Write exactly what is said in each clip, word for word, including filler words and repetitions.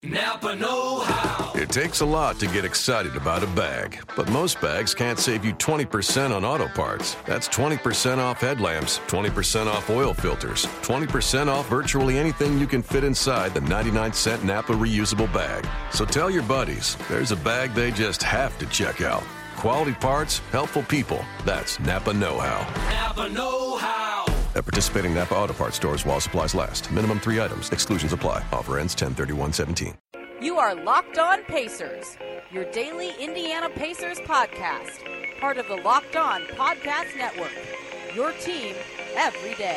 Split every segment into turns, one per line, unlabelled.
Napa know-how.
It takes a lot to get excited about a bag, but most bags can't save you twenty percent on auto parts. That's twenty percent off headlamps, twenty percent off oil filters, twenty percent off virtually anything you can fit inside the ninety-nine cent Napa reusable bag. So tell your buddies, there's a bag they just have to check out. Quality parts, helpful people. That's Napa know-how.
Napa know-how.
At participating Napa Auto Parts stores while supplies last. Minimum three items. Exclusions apply. Offer ends ten thirty-one seventeen.
You are Locked On Pacers, your daily Indiana Pacers podcast. Part of the Locked On Podcast Network. Your team every day.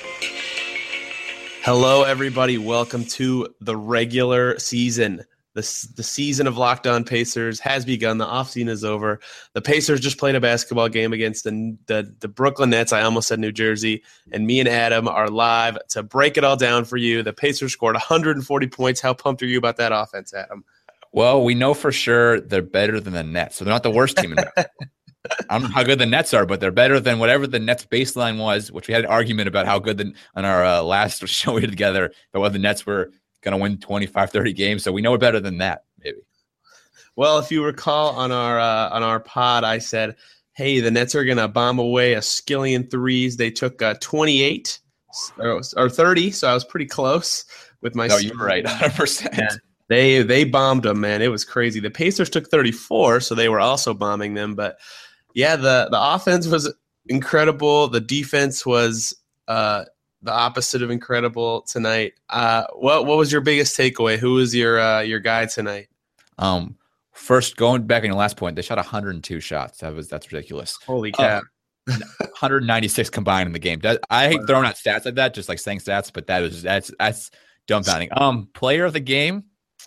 Hello, everybody. Welcome to the regular season. The, the season of Locked On Pacers has begun. The offseason is over. The Pacers just played a basketball game against the, the, the Brooklyn Nets. I almost said New Jersey. And me and Adam are live to break it all down for you. The Pacers scored one hundred forty points. How pumped are you about that offense, Adam?
Well, we know for sure they're better than the Nets. So they're not the worst team in basketball. I don't know how good the Nets are, but they're better than whatever the Nets baseline was, which we had an argument about how good the, on our uh, last show we did together, but whether the Nets were going to win twenty-five, thirty games. So we know we're better than that, maybe.
Well, if you recall on our uh, on our pod, I said, hey, the Nets are going to bomb away a skillion threes. They took uh, twenty-eight or, or thirty, so I was pretty close with my.
No, you were right, one hundred percent.
Yeah, they, they bombed them, man. It was crazy. The Pacers took thirty-four, so they were also bombing them. But, yeah, the, the offense was incredible. The defense was uh, – the opposite of incredible tonight. Uh, what what was your biggest takeaway? Who was your uh, your guy tonight?
Um, first, going back on your last point, they shot one hundred two shots. That was that's ridiculous.
Holy cow!
Uh, one hundred ninety-six combined in the game. That, I hate throwing out stats like that, just like saying stats, but that was that's that's dumbfounding. Um, player of the game.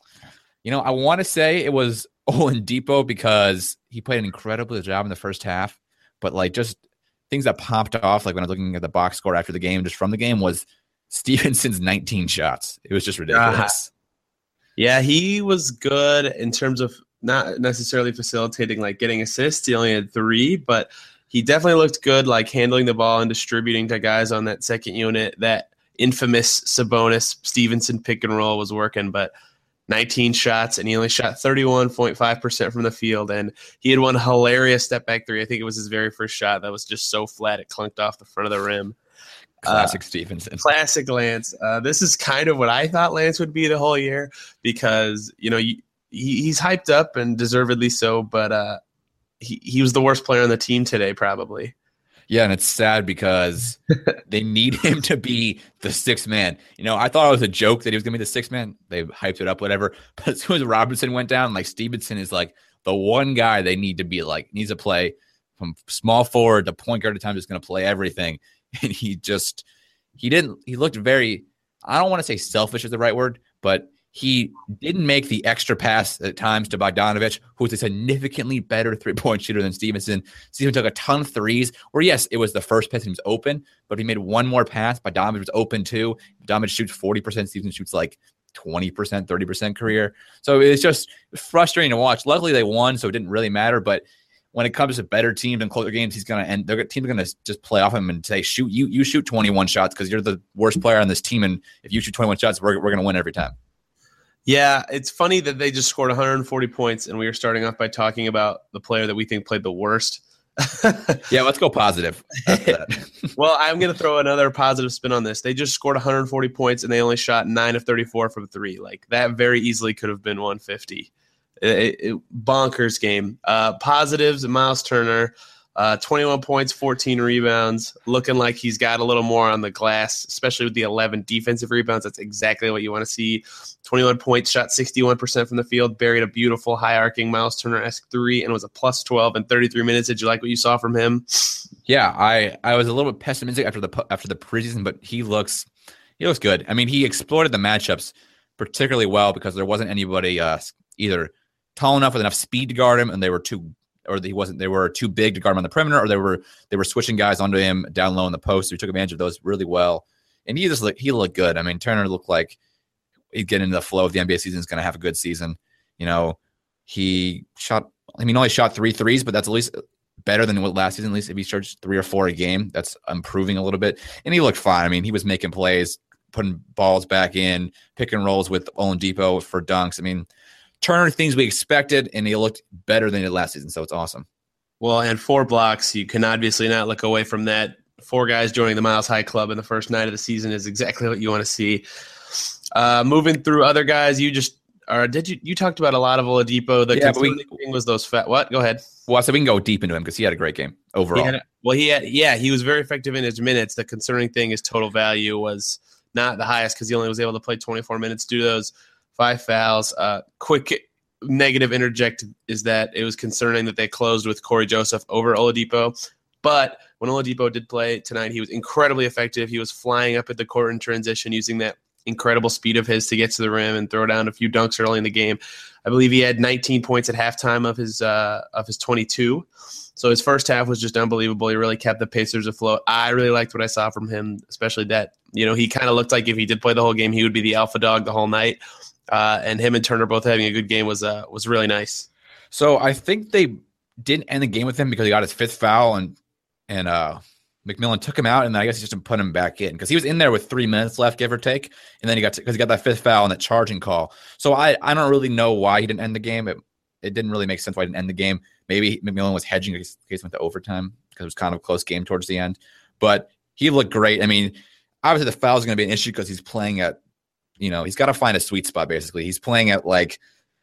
You know, I want to say it was Oladipo because he played an incredible job in the first half, but like just. Things that popped off, like when I was looking at the box score after the game, just from the game, was Stevenson's nineteen shots. It was just ridiculous.
Uh, yeah, he was good in terms of not necessarily facilitating, like getting assists. He only had three, but he definitely looked good, like handling the ball and distributing to guys on that second unit. That infamous Sabonis Stevenson pick and roll was working, but nineteen shots, and he only shot thirty-one point five percent from the field, and he had one hilarious step-back three. I think it was his very first shot that was just so flat it clunked off the front of the rim.
Classic
uh,
Stevenson.
Classic Lance. Uh, this is kind of what I thought Lance would be the whole year because, you know, you, he, he's hyped up and deservedly so, but uh, he, he was the worst player on the team today probably.
Yeah, and it's sad because they need him to be the sixth man. You know, I thought it was a joke that he was going to be the sixth man. They hyped it up, whatever. But as soon as Robinson went down, like Stevenson is like the one guy they need to be like, needs to play from small forward to point guard at times is going to play everything. And he just, he didn't, he looked very, I don't want to say selfish is the right word, but he didn't make the extra pass at times to Bogdanovic, who's a significantly better three-point shooter than Stevenson. Stevenson took a ton of threes, where, yes, it was the first pass and he was open, but he made one more pass. Bogdanovic was open too. Bogdanovic shoots forty percent. Stevenson shoots like twenty percent, thirty percent career. So it's just frustrating to watch. Luckily, they won, so it didn't really matter. But when it comes to better teams and closer games, he's going to end. Their teams are going to just play off him and say, shoot, you you shoot twenty-one shots because you're the worst player on this team. And if you shoot twenty-one shots, we're, we're going to win every time.
Yeah, it's funny that they just scored one hundred forty points, and we were starting off by talking about the player that we think played the worst.
Yeah, let's go positive.
Well, I'm going to throw another positive spin on this. They just scored one hundred forty points, and they only shot nine of thirty-four from three. Like, that very easily could have been one hundred fifty. It, it, bonkers game. Uh, positives, Miles Turner. Uh, twenty-one points, fourteen rebounds, looking like he's got a little more on the glass, especially with the eleven defensive rebounds. That's exactly what you want to see. twenty-one points, shot sixty-one percent from the field, buried a beautiful high-arcing Miles Turner-esque three, and it was a plus twelve in thirty-three minutes. Did you like what you saw from him?
Yeah, I, I was a little bit pessimistic after the after the preseason, but he looks he looks good. I mean, he exploited the matchups particularly well because there wasn't anybody uh, either tall enough with enough speed to guard him, and they were too or he wasn't. They were too big to guard him on the perimeter, or they were they were switching guys onto him down low in the post. So he took advantage of those really well, and he just looked, he looked good. I mean, Turner looked like he'd get into the flow of the N B A season. Is going to have a good season. You know, he shot. I mean, only shot three threes, but that's at least better than what last season. At least if he shoots three or four a game, that's improving a little bit. And he looked fine. I mean, he was making plays, putting balls back in, pick and rolls with Oladipo for dunks. I mean, Turner, things we expected, and he looked better than he did last season, so it's awesome.
Well, and four blocks, you can obviously not look away from that. Four guys joining the Miles High Club in the first night of the season is exactly what you want to see. Uh, moving through other guys, you just Or did you? You talked about a lot of Oladipo. The
yeah, but we,
thing was those fat. What? Go ahead.
Well, so we can go deep into him because he had a great game overall.
He had, well, he had. Yeah, he was very effective in his minutes. The concerning thing is total value was not the highest because he only was able to play twenty-four minutes due to those five fouls. Uh, quick negative interject is that it was concerning that they closed with Corey Joseph over Oladipo. But when Oladipo did play tonight, he was incredibly effective. He was flying up at the court in transition using that incredible speed of his to get to the rim and throw down a few dunks early in the game. I believe he had nineteen points at halftime of his uh, of his twenty-two. So his first half was just unbelievable. He really kept the Pacers afloat. I really liked what I saw from him, especially that, you know, he kind of looked like if he did play the whole game, he would be the alpha dog the whole night. Uh, and him and Turner both having a good game was uh, was really nice.
So I think they didn't end the game with him because he got his fifth foul and and uh, McMillan took him out, and then I guess he just put him back in because he was in there with three minutes left, give or take, and then he got because he got that fifth foul and that charging call. So I, I don't really know why he didn't end the game. It it didn't really make sense why he didn't end the game. Maybe McMillan was hedging in case it went to overtime because it was kind of a close game towards the end. But he looked great. I mean, obviously the foul is going to be an issue because he's playing at, you know, he's got to find a sweet spot basically. He's playing at like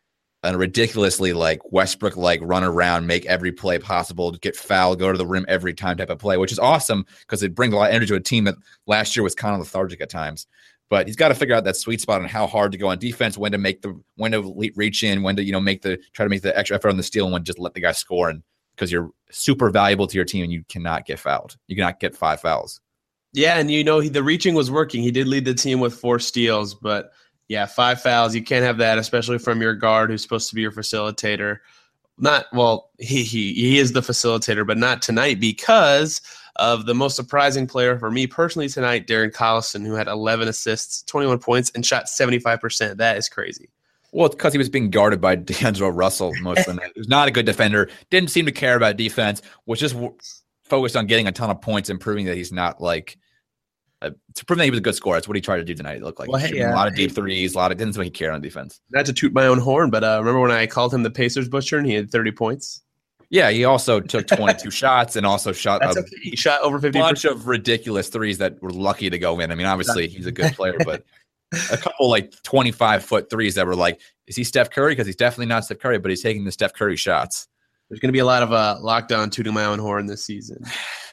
a ridiculously like Westbrook like run around, make every play possible, get fouled, go to the rim every time type of play, which is awesome because it brings a lot of energy to a team that last year was kind of lethargic at times. But he's got to figure out that sweet spot on how hard to go on defense, when to make the when to reach in, when to, you know, make the try to make the extra effort on the steal, and when to just let the guy score. And because you're super valuable to your team and you cannot get fouled, you cannot get five fouls.
Yeah, and you know he, the reaching was working. He did lead the team with four steals, but yeah, five fouls. You can't have that, especially from your guard who's supposed to be your facilitator. Not well, he he he is the facilitator, but not tonight because of the most surprising player for me personally tonight, Darren Collison, who had eleven assists, twenty-one points, and shot seventy-five percent. That is crazy.
Well, it's because he was being guarded by D'Angelo Russell most of the night. He was not a good defender. Didn't seem to care about defense. Was just w- focused on getting a ton of points and proving that he's not like. Uh, to prove that he was a good scorer. That's what he tried to do tonight. It looked like
well, hey, yeah.
a lot of deep threes, a lot of didn't seem like he cared on defense.
Not to toot my own horn, but uh, remember when I called him the Pacers butcher and he had thirty points?
Yeah, he also took twenty-two shots and also shot
That's
a
okay. He shot over fifty
bunch of ridiculous threes that were lucky to go in. I mean, obviously he's a good player, but a couple like twenty-five foot threes that were like, is he Steph Curry? Because he's definitely not Steph Curry, but he's taking the Steph Curry shots.
There's going to be a lot of uh, lockdown tooting my own horn this season.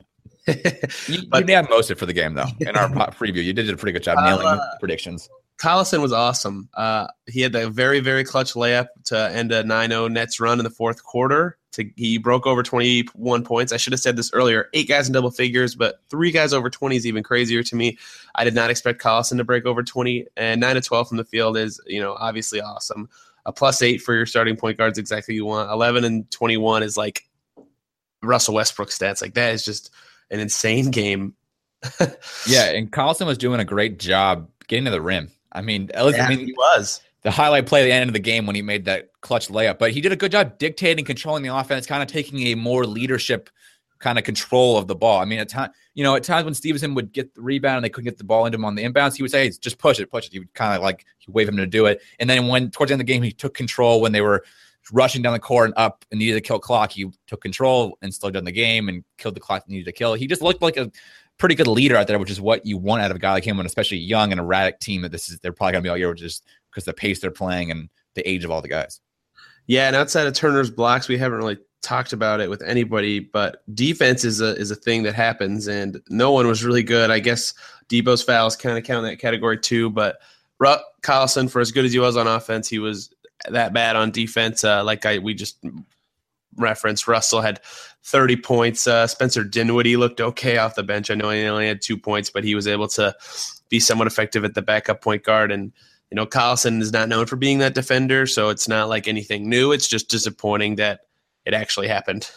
you,
but,
you nailed most of it for the game, though. In our preview, you did a pretty good job nailing uh, predictions.
Collison was awesome. Uh, he had a very, very clutch layup to end a nine oh Nets run in the fourth quarter. To, he broke over twenty-one points. I should have said this earlier. Eight guys in double figures, but three guys over twenty is even crazier to me. I did not expect Collison to break over twenty, and nine to twelve from the field is, you know, obviously awesome. A plus eight for your starting point guard is exactly what you want. eleven and twenty-one is like Russell Westbrook stats. Like that is just an insane game.
Yeah, and Collison was doing a great job getting to the rim. I mean, at least,
yeah,
I mean,
he was.
The highlight play at the end of the game when he made that clutch layup. But he did a good job dictating, controlling the offense, kind of taking a more leadership kind of control of the ball. I mean, at time, you know, at times when Stevenson would get the rebound and they couldn't get the ball into him on the inbounds, he would say, hey, just push it, push it. He would kind of like wave him to do it. And then when towards the end of the game, he took control when they were rushing down the court and up and needed to kill clock. He took control and slowed down the game and killed the clock that needed to kill. He just looked like a pretty good leader out there, which is what you want out of a guy like him, and especially a young and erratic team that this is they're probably going to be all year, which is because the pace they're playing and the age of all the guys. Yeah,
and outside of Turner's blocks, we haven't really talked about it with anybody, but defense is a is a thing that happens, and no one was really good. I guess Debo's fouls kind of count in that category too, but Russ Collison, for as good as he was on offense, he was that bad on defense. Uh, like I we just referenced, Russell had thirty points. Uh, Spencer Dinwiddie looked okay off the bench. I know he only had two points, but he was able to be somewhat effective at the backup point guard. And, you know, Collison is not known for being that defender, so it's not like anything new. It's just disappointing that it actually happened.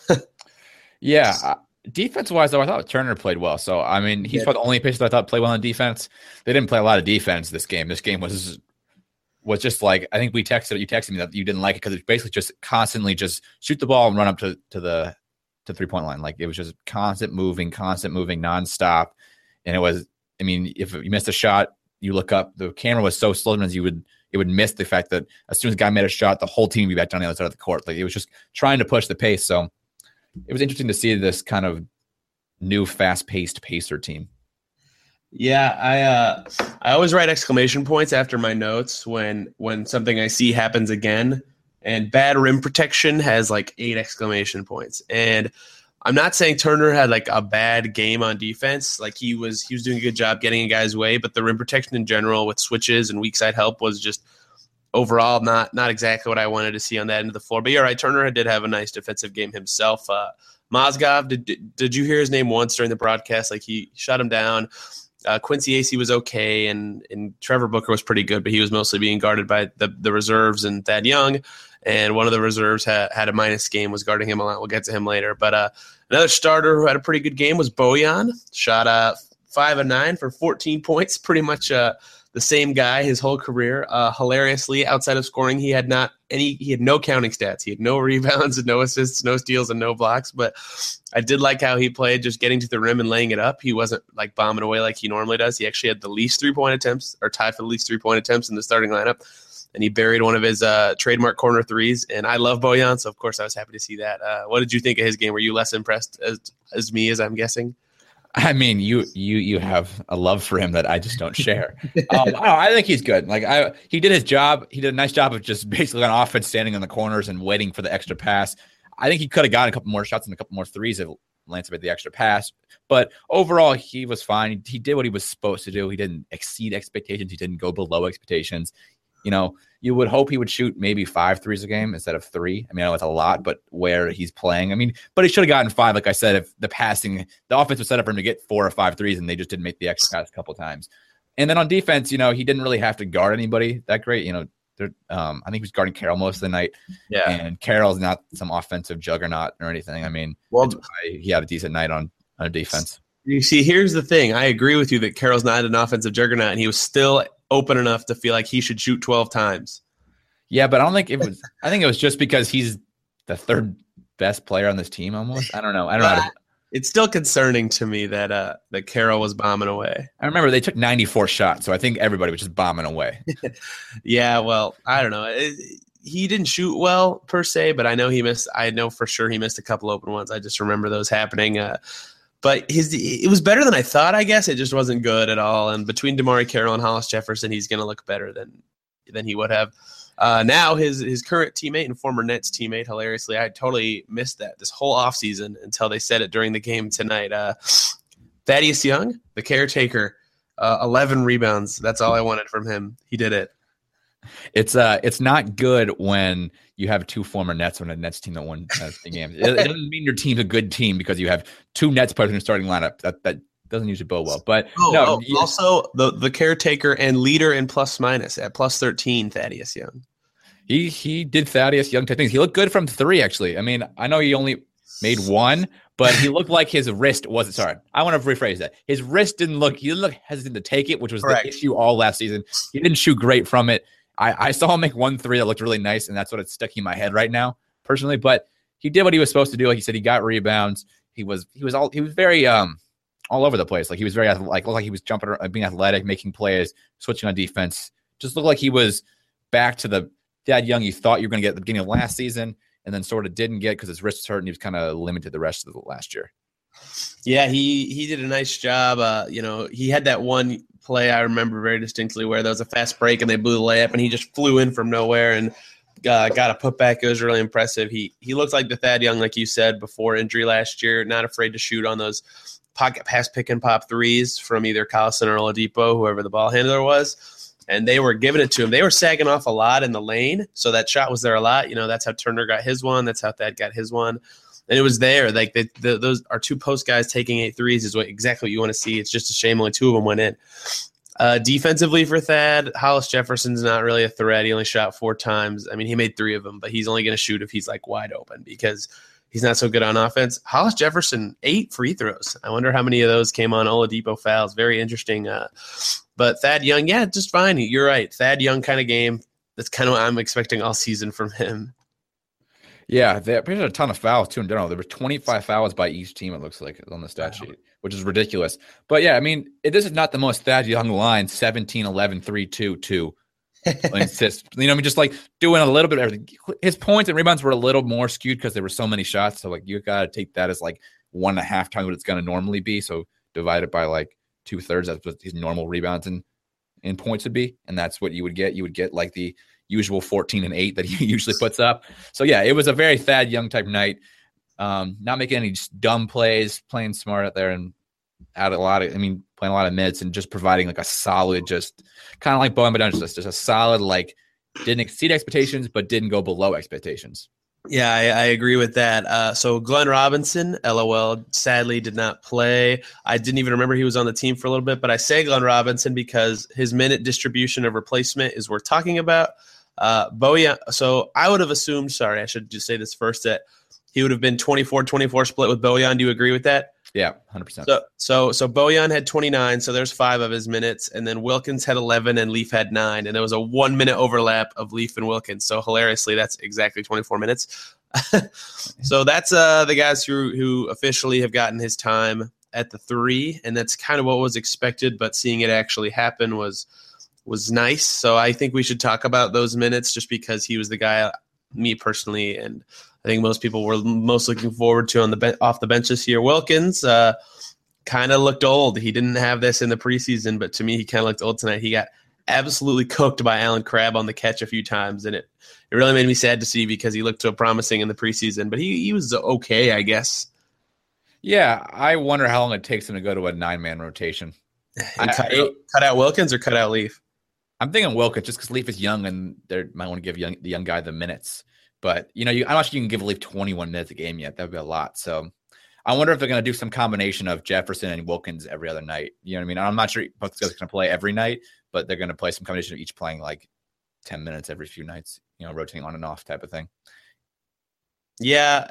Yeah. Uh, defense-wise, though, I thought Turner played well. So, I mean, he's yeah. probably the only pitcher that I thought played well on defense. They didn't play a lot of defense this game. This game was was just like, I think we texted, you texted me that you didn't like it because it's basically just constantly just shoot the ball and run up to, to the to three-point line. Like, it was just constant moving, constant moving, nonstop. And it was, I mean, if you missed a shot, you look up, the camera was so slow as you would it would miss the fact that as soon as the guy made a shot, the whole team would be back down the other side of the court. Like it was just trying to push the pace. So it was interesting to see this kind of new fast-paced Pacer team.
Yeah, I uh, I always write exclamation points after my notes when when something I see happens again. And bad rim protection has like eight exclamation points. And I'm not saying Turner had like a bad game on defense. Like he was he was doing a good job getting a guy's way, but the rim protection in general with switches and weak side help was just overall not not exactly what I wanted to see on that end of the floor. But you're right, Turner did have a nice defensive game himself. Uh, Mozgov, did did you hear his name once during the broadcast? Like he shut him down. Uh, Quincy Acey was okay, and and Trevor Booker was pretty good, but he was mostly being guarded by the, the reserves and Thad Young. And one of the reserves had, had a minus game, was guarding him a lot. We'll get to him later. But uh, another starter who had a pretty good game was Bojan. Shot uh, five and nine for fourteen points, pretty much uh, the same guy his whole career. Uh, hilariously, outside of scoring, he had not any. He had no counting stats. He had no rebounds and no assists, no steals and no blocks. But I did like how he played, just getting to the rim and laying it up. He wasn't like bombing away like he normally does. He actually had the least three point attempts, or tied for the least three point attempts in the starting lineup. And he buried one of his uh, trademark corner threes. And I love Bojan, so of course I was happy to see that. Uh, what did you think of his game? Were you less impressed as as me, as I'm guessing?
I mean, you you you have a love for him that I just don't share. um, I, don't know, I think he's good. Like I, he did his job. He did a nice job of just basically on offense, standing in the corners and waiting for the extra pass. I think he could have gotten a couple more shots and a couple more threes if Lance made the extra pass. But overall, he was fine. He did what he was supposed to do. He didn't exceed expectations. He didn't go below expectations. You know, you would hope he would shoot maybe five threes a game instead of three. I mean, I know it's a lot, but where he's playing, I mean, but he should have gotten five. Like I said, if the passing, the offense was set up for him to get four or five threes, and they just didn't make the extra pass a couple times. And then on defense, you know, he didn't really have to guard anybody that great. You know, um, I think he was guarding Carroll most of the night.
Yeah.
And Carroll's not some offensive juggernaut or anything. I mean, well, he had a decent night on, on defense.
You see, here's the thing. I agree with you that Carroll's not an offensive juggernaut, and he was still open enough to feel like he should shoot twelve times.
Yeah, but I don't think it was. I think it was just because he's the third best player on this team. Almost, I don't know. I don't know. How to,
it's still concerning to me that uh, that Carroll was bombing away.
I remember they took ninety-four shots, so I think everybody was just bombing away.
Yeah, well, I don't know. It, he didn't shoot well per se, but I know he missed. I know for sure he missed a couple open ones. I just remember those happening. Uh, But his it was better than I thought, I guess. It just wasn't good at all. And between DeMarre Carroll and Hollis Jefferson, he's going to look better than than he would have. Uh, now his his current teammate and former Nets teammate, hilariously, I totally missed that this whole offseason until they said it during the game tonight. Uh, Thaddeus Young, the caretaker, uh, eleven rebounds. That's all I wanted from him. He did it.
It's uh, it's not good when you have two former Nets on a Nets team that won uh, the game. It, it doesn't mean your team's a good team because you have two Nets players in your starting lineup. That that doesn't usually bode well. But
oh,
no,
oh,
you,
also the the caretaker and leader in plus minus at plus thirteen, Thaddeus Young.
He he did Thaddeus Young type things. He looked good from three, actually. I mean, I know he only made one, but he looked like his wrist wasn't. Sorry, I want to rephrase that. His wrist didn't look. He didn't look hesitant to take it, which was Correct. The issue all last season. He didn't shoot great from it. I, I saw him make one three that looked really nice, and that's what it's sticking in my head right now, personally. But he did what he was supposed to do. Like he said, he got rebounds. He was he was all he was very um all over the place. Like he was very like looked like he was jumping around, being athletic, making plays, switching on defense. Just looked like he was back to the Thad Young you thought you were going to get at the beginning of last season, and then sort of didn't get because his wrist was hurt, and he was kind of limited the rest of the last year.
Yeah, he he did a nice job. Uh, you know, he had that one play I remember very distinctly where there was a fast break and they blew the layup, and he just flew in from nowhere and uh, got a putback. It was really impressive. He he looked like the Thad Young, like you said, before injury last year, not afraid to shoot on those pocket pass pick and pop threes from either Collison or Oladipo, whoever the ball handler was. And they were giving it to him. They were sagging off a lot in the lane, so that shot was there a lot. You know, that's how Turner got his one. That's how Thad got his one. And it was there. Like the, the, those are two post guys taking eight threes is what exactly what you want to see. It's just a shame only two of them went in. Uh, defensively for Thad, Hollis Jefferson's not really a threat. He only shot four times. I mean, he made three of them, but he's only going to shoot if he's like wide open because he's not so good on offense. Hollis Jefferson, eight free throws. I wonder how many of those came on Oladipo fouls. Very interesting. Uh, but Thad Young, yeah, just fine. You're right. Thad Young kind of game. That's kind of what I'm expecting all season from him.
Yeah, they had a ton of fouls too in general. There were twenty-five fouls by each team, it looks like, on the stat wow. sheet, which is ridiculous. But yeah, I mean, it, this is not the most Thad Young line, seventeen, eleven, three, two, two. You know, I mean, just like doing a little bit of everything. His points and rebounds were a little more skewed because there were so many shots. So, like, you got to take that as like one and a half times what it's going to normally be. So, divide it by like two thirds. That's what his normal rebounds and, and points would be. And that's what you would get. You would get like the usual fourteen and eight that he usually puts up. So, yeah, it was a very Thad Young type night. Um, not making any just dumb plays, playing smart out there and out a lot of, I mean, playing a lot of minutes and just providing like a solid, just kind of like Bowen, but just, just a solid, like didn't exceed expectations, but didn't go below expectations.
Yeah, I, I agree with that. Uh, so Glenn Robinson, LOL, sadly did not play. I didn't even remember he was on the team for a little bit, but I say Glenn Robinson because his minute distribution of replacement is worth talking about. Uh, Bojan, so I would have assumed, sorry, I should just say this first, that he would have been twenty-four twenty-four split with Bojan. Do you agree with that?
Yeah, one hundred percent.
So, so, so Bojan had twenty-nine, so there's five of his minutes, and then Wilkins had eleven, and Leaf had nine, and there was a one-minute overlap of Leaf and Wilkins. So hilariously, that's exactly twenty-four minutes. So that's uh, the guys who who officially have gotten his time at the three, and that's kind of what was expected. But seeing it actually happen was was nice. So I think we should talk about those minutes, just because he was the guy, me personally, and I think most people were most looking forward to on the be- off the bench this year. Wilkins uh, kind of looked old. He didn't have this in the preseason, but to me, he kind of looked old tonight. He got absolutely cooked by Alan Crabb on the catch a few times, and it, it really made me sad to see because he looked so promising in the preseason. But he, he was okay, I guess.
Yeah, I wonder how long it takes him to go to a nine-man rotation.
I, cut, out, cut out Wilkins or cut out Leaf?
I'm thinking Wilkins just because Leaf is young and they might want to give young, the young guy the minutes. But, you know, you, I'm not sure you can give Leaf twenty-one minutes a game yet. That would be a lot. So I wonder if they're going to do some combination of Jefferson and Wilkins every other night. You know what I mean? I'm not sure both guys are going to play every night, but they're going to play some combination of each playing like ten minutes every few nights, you know, rotating on and off type of thing.
Yeah,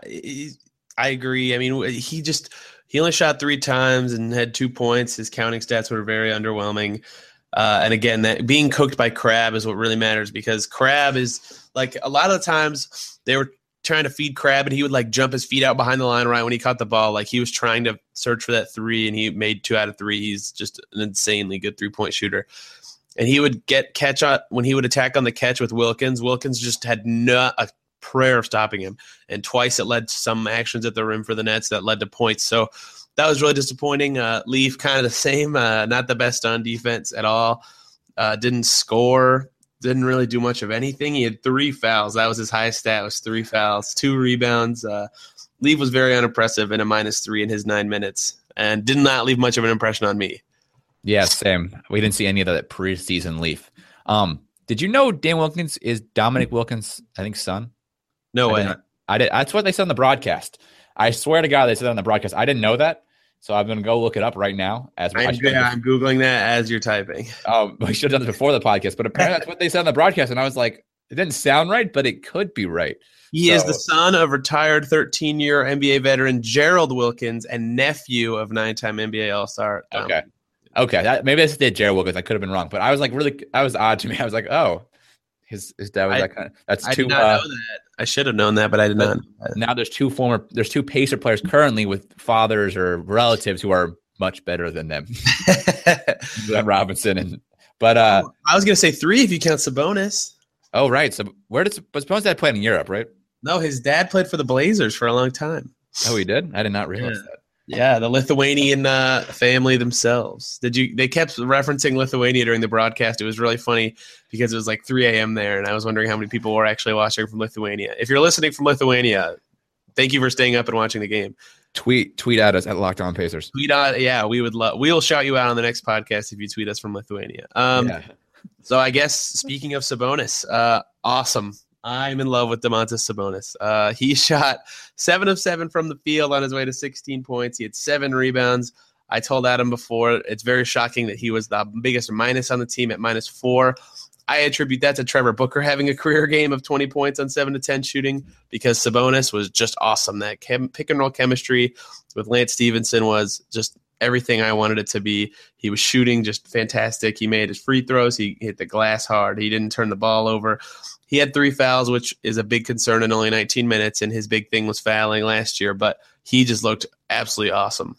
I agree. I mean, he just he only shot three times and had two points. His counting stats were very underwhelming. Uh, and again, that being cooked by Crabb is what really matters, because Crabb is like, a lot of the times they were trying to feed Crabb and he would like jump his feet out behind the line right when he caught the ball. Like he was trying to search for that three and he made two out of three. He's just an insanely good three point shooter. And he would get catch on when he would attack on the catch with Wilkins. Wilkins just had not a prayer of stopping him. And twice it led to some actions at the rim for the Nets that led to points. So that was really disappointing. Uh, Leaf kind of the same, uh, not the best on defense at all. Uh, didn't score, didn't really do much of anything. He had three fouls. That was his highest stat, was three fouls, two rebounds. Uh, Leaf was very unimpressive and a minus three in his nine minutes and did not leave much of an impression on me.
Yeah, same. We didn't see any of that preseason Leaf. Um, did you know Dan Wilkins is Dominic Wilkins, I think, son?
No
I
way.
Didn't, I did. That's what they said on the broadcast. I swear to God, they said that on the broadcast. I didn't know that, so I'm going to go look it up right now. As
I'm, yeah, I'm Googling that as you're typing.
Oh, we should have done this before the podcast, but apparently that's what they said on the broadcast, and I was like, it didn't sound right, but it could be right.
He so, is the son of retired thirteen-year N B A veteran Gerald Wilkins and nephew of nine-time N B A All-Star. Um,
okay. Okay, that, maybe I did Gerald Wilkins. I could have been wrong, but I was like, really, that was odd to me. I was like, oh, his his dad was
I,
that kind of. That's
I
two.
did not
uh,
know that. I should have known that, but I did not.
Now there's two former, there's two Pacer players currently with fathers or relatives who are much better than them, Glenn Robinson and. But uh,
I was gonna say three if you count Sabonis.
Oh right, so where did but Sabonis dad play in Europe, right?
No, his dad played for the Blazers for a long time.
Oh, he did? I did not realize
yeah.
that.
Yeah, the Lithuanian uh, family themselves. Did you? They kept referencing Lithuania during the broadcast. It was really funny because it was like three a.m. there, and I was wondering how many people were actually watching from Lithuania. If you're listening from Lithuania, thank you for staying up and watching the game.
Tweet tweet at us at Locked On Pacers.
Tweet out, yeah, we would love. We'll shout you out on the next podcast if you tweet us from Lithuania. Um, yeah. So I guess speaking of Sabonis, uh, awesome. I'm in love with Domantas Sabonis. Uh, he shot seven of seven from the field on his way to sixteen points. He had seven rebounds. I told Adam before, it's very shocking that he was the biggest minus on the team at minus four. I attribute that to Trevor Booker having a career game of twenty points on seven to ten shooting, because Sabonis was just awesome. That chem- pick and roll chemistry with Lance Stevenson was just everything I wanted it to be. He was shooting just fantastic. He made his free throws. He hit the glass hard. He didn't turn the ball over. he had three fouls, which is a big concern in only nineteen minutes, and his big thing was fouling last year, but he just looked absolutely awesome.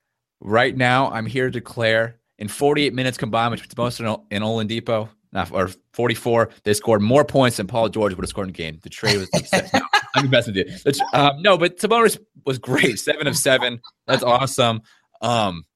Right now, I'm here to declare in forty-eight minutes combined, which is most in Oladipo, or forty-four, they scored more points than Paul George would have scored in the game. The trade was upset. No, I'm messing with you. Um, no, but Sabonis was great. Seven of seven. That's awesome. Um,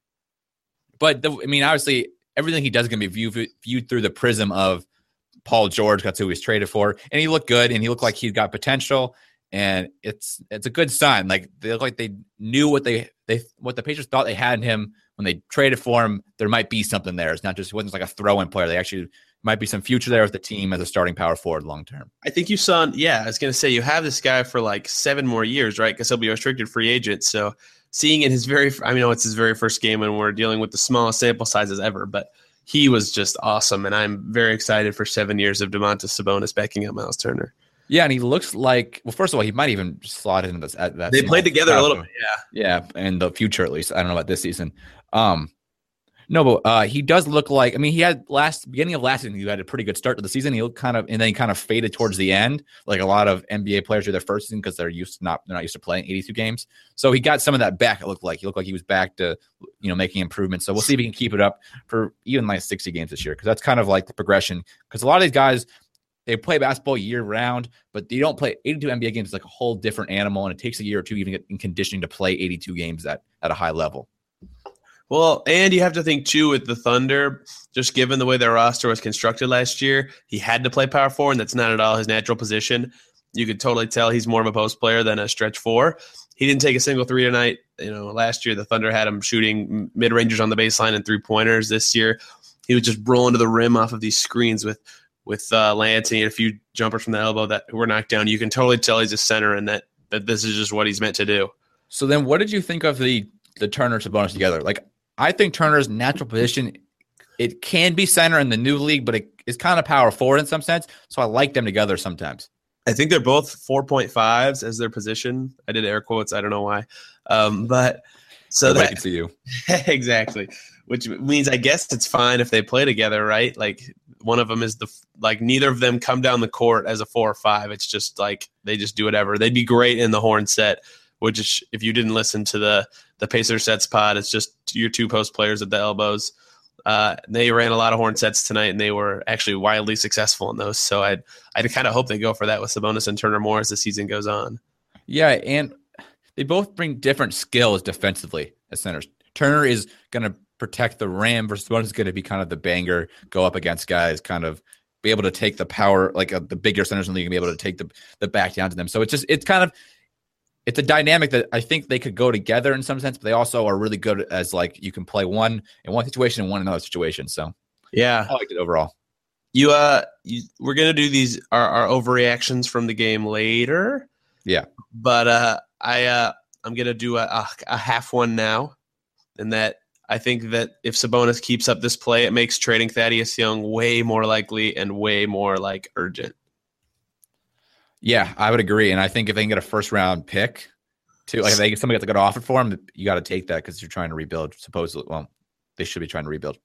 but, the, I mean, obviously, everything he does is going to be viewed, viewed through the prism of Paul George. That's who he was traded for. And he looked good, and he looked like he's got potential. And it's it's a good sign. Like they look like they knew what they they what the Pacers thought they had in him when they traded for him. There might be something there. It's not just it wasn't like a throw-in player. They actually might be some future there with the team as a starting power forward long term.
I think you saw. Yeah, I was gonna say you have this guy for like seven more years, right? Because he'll be a restricted free agent. So seeing in his very, I mean, it's his very first game, and we're dealing with the smallest sample sizes ever, but he was just awesome, and I'm very excited for seven years of Domantas Sabonis backing up Miles Turner.
Yeah, and he looks like, well, first of all, he might even slot into this. At that
they played together a little bit,
yeah. Yeah, in the future at least. I don't know about this season. Um, no, but uh, he does look like, I mean, he had last, beginning of last season, he had a pretty good start to the season. He looked kind of, and then he kind of faded towards the end, like a lot of N B A players do their first season because they're used to not, they're not used to playing eighty-two games. So he got some of that back, it looked like. He looked like he was back to, you know, making improvements. So we'll see if he can keep it up for even like sixty games this year, because that's kind of like the progression. Because a lot of these guys, they play basketball year round, but you don't play eighty-two N B A games. It's like a whole different animal, and it takes a year or two even in conditioning to play eighty-two games at, at a high level.
Well, and you have to think, too, with the Thunder, just given the way their roster was constructed last year, he had to play power forward, and that's not at all his natural position. You could totally tell he's more of a post player than a stretch four. He didn't take a single three tonight. You know, last year the Thunder had him shooting mid-rangers on the baseline and three-pointers. This year he was just rolling to the rim off of these screens with with uh, Lance and a few jumpers from the elbow that were knocked down. You can totally tell he's a center and that, that this is just what he's meant to do.
So then what did you think of the the Turner Sabonis together? Like, I think Turner's natural position, it can be center in the new league, but it is kind of power forward in some sense. So I like them together sometimes.
I think they're both four point fives as their position. I did air quotes. I don't know why. Um, but so
Nobody
that
can see you.
Exactly. Which means I guess it's fine if they play together, right? Like one of them is the, like neither of them come down the court as a four or five. It's just like, they just do whatever. They'd be great in the horn set, which is, if you didn't listen to the, the Pacers sets pod, it's just your two post players at the elbows. Uh, they ran a lot of horn sets tonight, and they were actually wildly successful in those. So I'd, I'd kind of hope they go for that with Sabonis and Turner more as the season goes on.
Yeah, and they both bring different skills defensively as centers. Turner is going to protect the rim versus Sabonis is going to be kind of the banger, go up against guys, kind of be able to take the power, like uh, the bigger centers in the league, and be able to take the, the back down to them. So it's just, it's kind of, it's a dynamic that I think they could go together in some sense, but they also are really good as like you can play one in one situation and one in another situation. So
yeah,
I liked it overall.
You uh, you, we're gonna do these our, our overreactions from the game later.
Yeah,
but uh, I uh, I'm gonna do a, a, a half one now, and that I think that if Sabonis keeps up this play, it makes trading Thaddeus Young way more likely and way more like urgent.
Yeah, I would agree. And I think if they can get a first round pick, too, like if they get somebody that's a good offer for them, you got to take that because you're trying to rebuild. Supposedly, well, they should be trying to rebuild.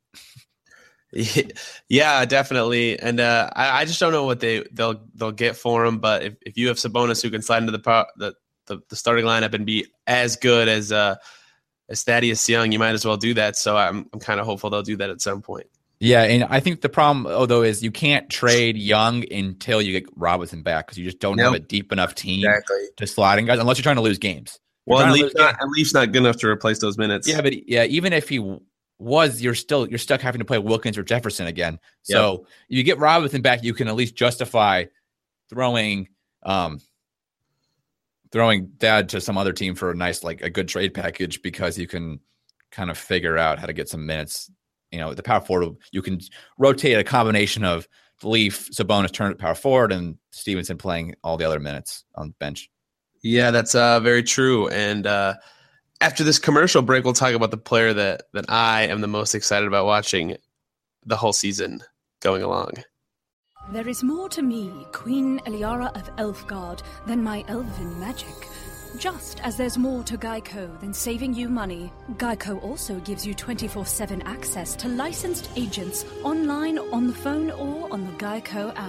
Yeah, definitely. And uh, I, I just don't know what they they'll they'll get for him. But if, if you have Sabonis who can slide into the the the, the starting lineup and be as good as uh, as Thaddeus Young, you might as well do that. So I'm I'm kind of hopeful they'll do that at some point.
Yeah, and I think the problem, although, is you can't trade Young until you get Robinson back because you just don't nope. have a deep enough team
exactly.
to slide in guys unless you're trying to lose games.
Well, and Leaf's not, Leaf's not good enough to replace those minutes.
Yeah, but yeah, even if he was, you're still you're stuck having to play Wilkins or Jefferson again. So yep. if you get Robinson back, you can at least justify throwing um, throwing Dad to some other team for a nice, like a good trade package because you can kind of figure out how to get some minutes. You know, the power forward, you can rotate a combination of Leaf, Sabonis, Turner, power forward, and Stevenson playing all the other minutes on the bench.
Yeah, that's uh, very true. And uh, after this commercial break, we'll talk about the player that, that I am the most excited about watching the whole season going along.
There is more to me, Queen Eliara of Elfgard, than my elven magic. Just as there's more to Geico than saving you money, Geico also gives you twenty-four seven access to licensed agents online, on the phone, or on the Geico app.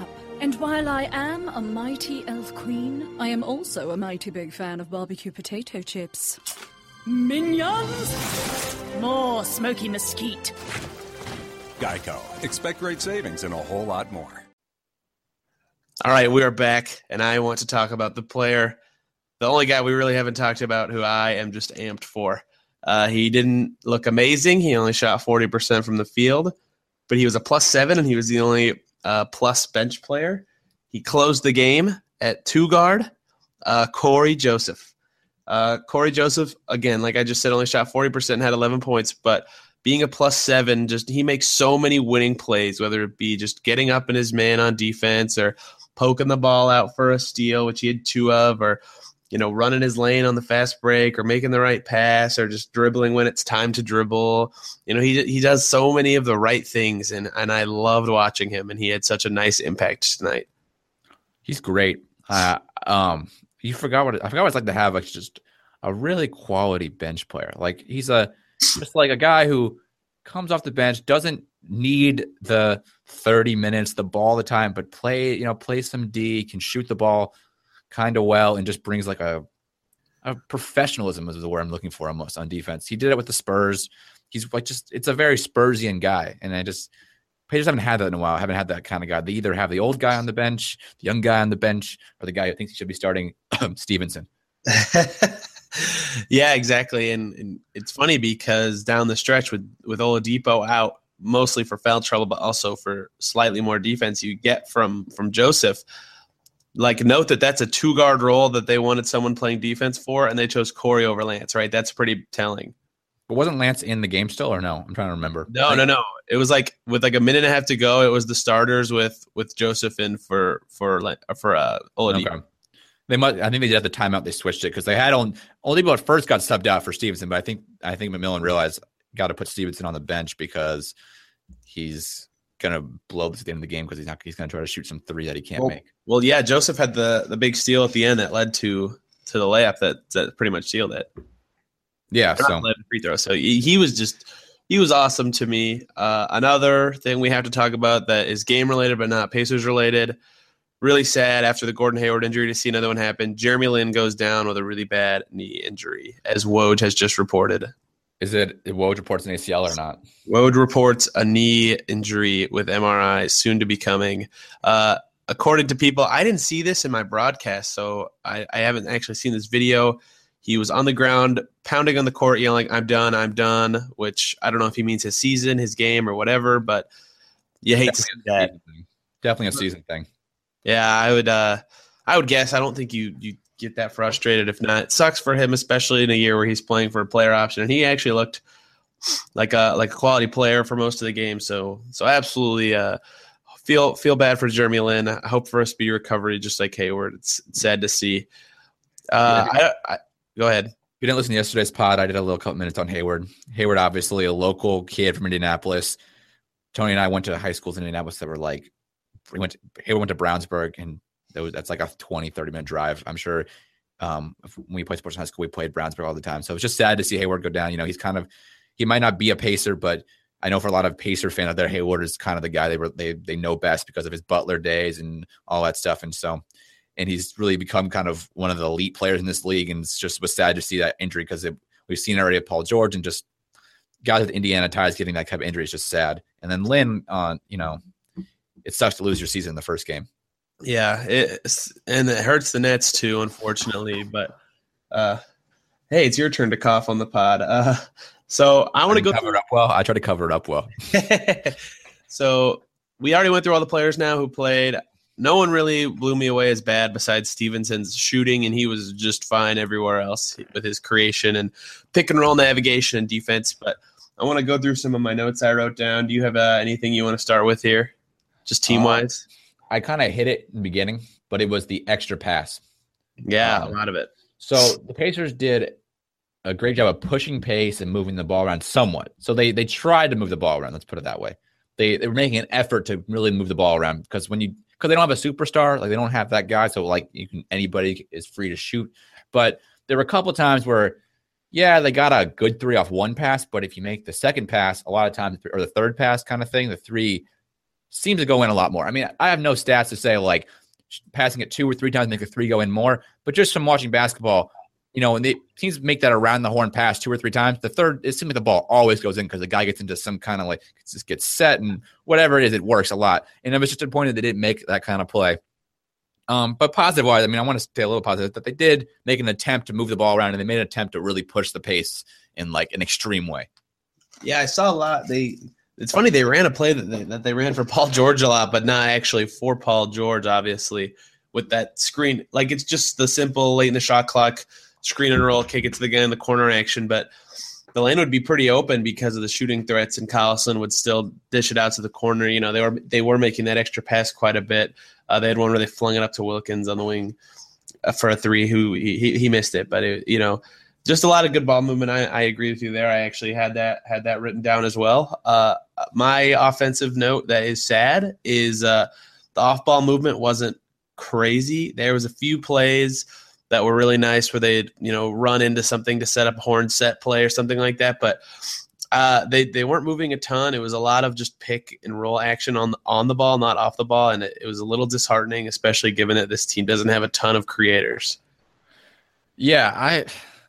And while I am a mighty elf queen, I am also a mighty big fan of barbecue potato chips. Minions! More smoky mesquite.
Geico. Expect great savings and a whole lot more.
All right, we are back, and I want to talk about the player, the only guy we really haven't talked about who I am just amped for. Uh, he didn't look amazing. He only shot forty percent from the field, but he was a plus seven, and he was the only uh, plus bench player. He closed the game at two guard, uh, Corey Joseph. Uh, Corey Joseph, again, like I just said, only shot forty percent and had eleven points, but being a plus seven, just he makes so many winning plays, whether it be just getting up in his man on defense or poking the ball out for a steal, which he had two of, or you know, running his lane on the fast break, or making the right pass, or just dribbling when it's time to dribble. You know, he he does so many of the right things, and and I loved watching him, and he had such a nice impact tonight.
He's great. Uh, um, you forgot what it, I forgot what it's like to have like just a really quality bench player. Like he's a just like a guy who comes off the bench, doesn't need the thirty minutes, the ball all the time, but play, you know, play some D, can shoot the ball kind of well, and just brings like a a professionalism is the word I'm looking for almost on defense. He did it with the Spurs. He's like just it's a very Spursian guy, and I just Pacers haven't had that in a while. I haven't had that kind of guy. They either have the old guy on the bench, the young guy on the bench, or the guy who thinks he should be starting Stevenson.
Yeah, exactly. And, and it's funny because down the stretch with, with Oladipo out, mostly for foul trouble, but also for slightly more defense you get from, from Joseph. Like, note that that's a two-guard role that they wanted someone playing defense for, and they chose Corey over Lance, right? That's pretty telling.
But wasn't Lance in the game still, or no? I'm trying to remember.
No, no, no. It was like with like a minute and a half to go. It was the starters with with Joseph in for for for uh, Oladipo.
Okay. They must. I think they did at the timeout. They switched it because they had on Oladipo at first got subbed out for Stevenson, but I think I think McMillan realized got to put Stevenson on the bench because he's gonna blow this at the end of the game because he's not he's gonna try to shoot some three that he can't
well,
make.
Well, yeah, Joseph had the the big steal at the end that led to to the layup that that pretty much sealed it.
Yeah, so
free throw. So he, he was just he was awesome to me. Uh, another thing we have to talk about that is game related but not Pacers related. Really sad after the Gordon Hayward injury to see another one happen. Jeremy Lin goes down with a really bad knee injury, as Woj has just reported.
Is it Woj reports an A C L or not?
Woj reports a knee injury with M R I soon to be coming. Uh, according to people, I didn't see this in my broadcast, so I, I haven't actually seen this video. He was on the ground, pounding on the court, yelling, "I'm done, I'm done," which I don't know if he means his season, his game, or whatever, but you hate Definitely to see that.
Definitely a season thing.
Yeah, I would uh, I would guess. I don't think you you get that frustrated. If not, it sucks for him, especially in a year where he's playing for a player option. And he actually looked like a like a quality player for most of the game. So so absolutely uh, feel feel bad for Jeremy Lin. I hope for a speedy recovery, just like Hayward. It's, it's sad to see. Uh, I, I Go ahead.
If you didn't listen to yesterday's pod, I did a little couple minutes on Hayward. Hayward, obviously a local kid from Indianapolis. Tony and I went to high schools in Indianapolis that were like, we went to, Hayward went to Brownsburg, and that was, that's like a twenty, thirty minute drive. I'm sure um, when we played sports in high school, we played Brownsburg all the time. So it's just sad to see Hayward go down. You know, he's kind of, he might not be a Pacer, but I know for a lot of Pacer fans out there, Hayward is kind of the guy they were, they, they know best because of his Butler days and all that stuff. And so, and he's really become kind of one of the elite players in this league. And it's just was sad to see that injury because we've seen already at Paul George, and just guys with Indiana ties getting that type of injury is just sad. And then Lin, uh, you know, it sucks to lose your season in the first game.
Yeah, it's, and it hurts the Nets too, unfortunately. But uh, hey, it's your turn to cough on the pod. Uh, so I want to go
cover
through-
it up well. I try to cover it up well.
So we already went through all the players now who played. No one really blew me away as bad besides Stevenson's shooting, and he was just fine everywhere else with his creation and pick and roll navigation and defense. But I want to go through some of my notes I wrote down. Do you have uh, anything you want to start with here, just team-wise?
Uh, I kind of hit it in the beginning, but it was the extra pass.
Yeah,
um,
a lot of it.
So the Pacers did a great job of pushing pace and moving the ball around somewhat. So they they tried to move the ball around, let's put it that way. They, they were making an effort to really move the ball around because when you – because they don't have a superstar, like they don't have that guy, so like you can anybody is free to shoot. But there were a couple of times where, yeah, they got a good three off one pass, but if you make the second pass, a lot of times, or the third pass kind of thing, the three seems to go in a lot more. I mean, I have no stats to say like passing it two or three times make a three go in more, but just from watching basketball, you know, when they teams make that around the horn pass two or three times, the third, it seems like the ball always goes in because the guy gets into some kind of like, just gets set and whatever it is, it works a lot. And I was just disappointed they didn't make that kind of play. Um, but positive wise, I mean, I want to stay a little positive that they did make an attempt to move the ball around and they made an attempt to really push the pace in like an extreme way.
Yeah, I saw a lot. They, it's funny, they ran a play that they, that they ran for Paul George a lot, but not actually for Paul George, obviously, with that screen. Like, it's just the simple late in the shot clock screen and roll, kick it to the guy in the corner action. But the lane would be pretty open because of the shooting threats, and Collison would still dish it out to the corner. You know, they were they were making that extra pass quite a bit. Uh, they had one where they flung it up to Wilkins on the wing uh, for a three, who he he missed it. But, it, you know, just a lot of good ball movement. I, I agree with you there. I actually had that had that written down as well. Uh, my offensive note that is sad is uh, the off-ball movement wasn't crazy. There was a few plays that were really nice where they'd, you know, run into something to set up a horn set play or something like that. But uh, they, they weren't moving a ton. It was a lot of just pick and roll action on, on the ball, not off the ball. And it, it was a little disheartening, especially given that this team doesn't have a ton of creators.
Yeah, I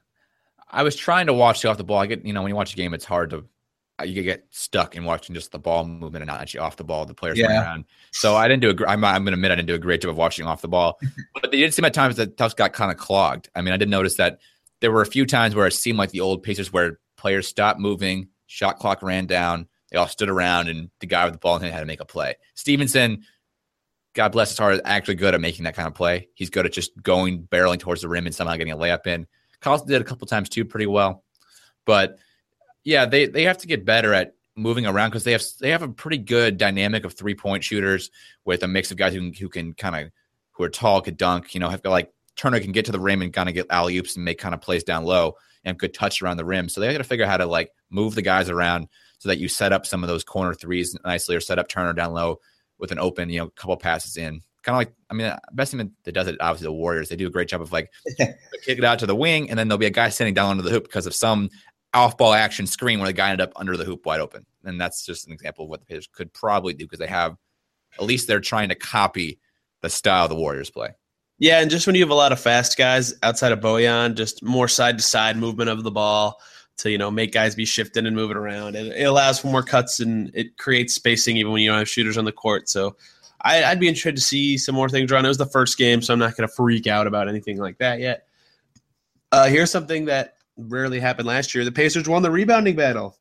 I was trying to watch the off the ball. I get, you know, when you watch a game, it's hard to, you get stuck in watching just the ball movement and not actually off the ball, the players
yeah.
running around. So I didn't do a, I'm, I'm going to admit I didn't do a great job of watching off the ball, but they did seem at times that Tufts got kind of clogged. I mean, I did notice that there were a few times where it seemed like the old Pacers where players stopped moving, shot clock ran down, they all stood around, and the guy with the ball in hand had to make a play. Stevenson, God bless his heart, is actually good at making that kind of play. He's good at just going, barreling towards the rim and somehow getting a layup in. Collison did a couple times too, pretty well. But yeah, they, they have to get better at moving around because they have they have a pretty good dynamic of three point shooters with a mix of guys who can, who can kind of who are tall, could dunk. You know, have got like Turner can get to the rim and kind of get alley oops and make kind of plays down low and good touch around the rim. So they got to figure out how to like move the guys around so that you set up some of those corner threes nicely, or set up Turner down low with an open, you know, couple passes in. Kind of like, I mean, best team that does it, obviously the Warriors. They do a great job of like kick it out to the wing, and then there'll be a guy sitting down under the hoop because of some off-ball action screen where the guy ended up under the hoop wide open. And that's just an example of what the Pacers could probably do because they have, at least they're trying to copy the style the Warriors play.
Yeah, and just when you have a lot of fast guys outside of Bojan, just more side-to-side movement of the ball to, you know, make guys be shifting and moving around. And it allows for more cuts, and it creates spacing even when you don't have shooters on the court. So I, I'd be interested to see some more things run. It was the first game, so I'm not going to freak out about anything like that yet. Uh, here's something that rarely happened last year. The Pacers won the rebounding battle.